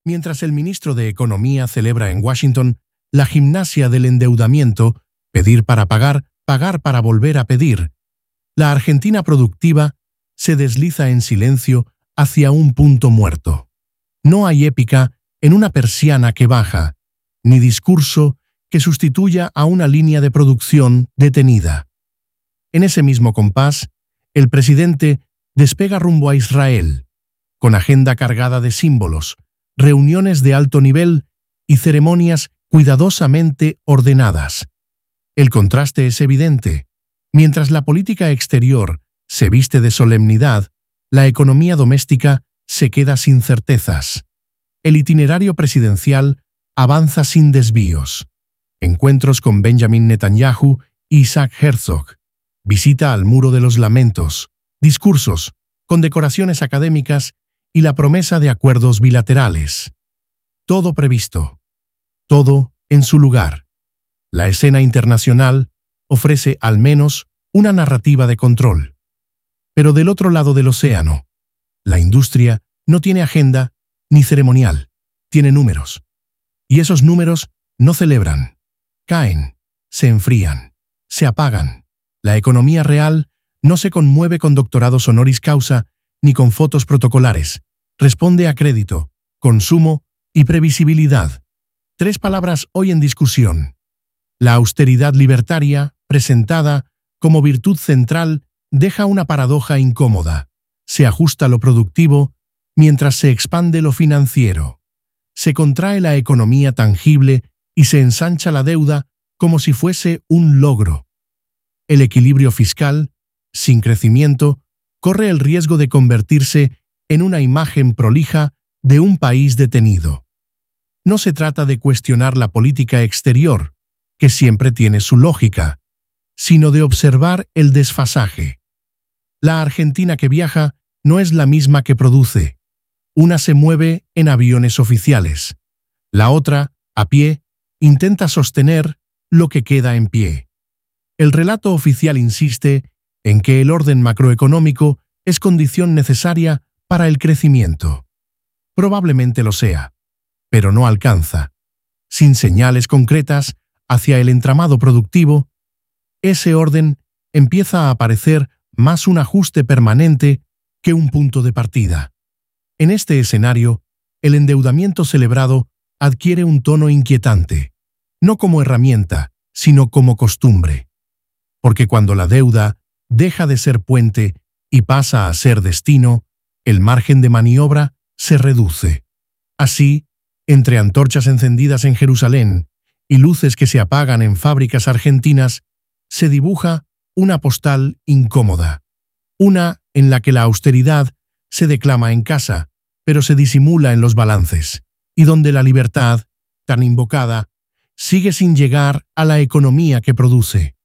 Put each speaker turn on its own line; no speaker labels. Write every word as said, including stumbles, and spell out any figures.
Mientras el ministro de Economía celebra en Washington la gimnasia del endeudamiento, pedir para pagar, pagar para volver a pedir, la Argentina productiva se desliza en silencio hacia un punto muerto. No hay épica en una persiana que baja, ni discurso que sustituya a una línea de producción detenida. En ese mismo compás, el presidente despega rumbo a Israel, con agenda cargada de símbolos, reuniones de alto nivel y ceremonias cuidadosamente ordenadas. El contraste es evidente. Mientras la política exterior se viste de solemnidad, la economía doméstica se queda sin certezas. El itinerario presidencial avanza sin desvíos. Encuentros con Benjamin Netanyahu y Isaac Herzog. Visita al Muro de los Lamentos. Discursos, condecoraciones académicas y la promesa de acuerdos bilaterales. Todo previsto. Todo en su lugar. La escena internacional ofrece al menos una narrativa de control. Pero del otro lado del océano, la industria no tiene agenda ni ceremonial, tiene números. Y esos números no celebran, caen, se enfrían, se apagan. La economía real no se conmueve con doctorados honoris causa ni con fotos protocolares. Responde a crédito, consumo y previsibilidad. Tres palabras hoy en discusión. La austeridad libertaria, presentada como virtud central, deja una paradoja incómoda. Se ajusta lo productivo mientras se expande lo financiero. Se contrae la economía tangible y se ensancha la deuda como si fuese un logro. El equilibrio fiscal, sin crecimiento, corre el riesgo de convertirse en una imagen prolija de un país detenido. No se trata de cuestionar la política exterior, que siempre tiene su lógica, sino de observar el desfasaje. La Argentina que viaja no es la misma que produce. Una se mueve en aviones oficiales. La otra, a pie, intenta sostener lo que queda en pie. El relato oficial insiste en que el orden macroeconómico es condición necesaria para el crecimiento. Probablemente lo sea, pero no alcanza. Sin señales concretas hacia el entramado productivo, ese orden empieza a parecer más un ajuste permanente que un punto de partida. En este escenario, el endeudamiento celebrado adquiere un tono inquietante, no como herramienta, sino como costumbre. Porque cuando la deuda deja de ser puente y pasa a ser destino, el margen de maniobra se reduce. Así, entre antorchas encendidas en Jerusalén y luces que se apagan en fábricas argentinas, se dibuja una postal incómoda. Una en la que la austeridad se declama en casa, pero se disimula en los balances, y donde la libertad, tan invocada, sigue sin llegar a la economía que produce.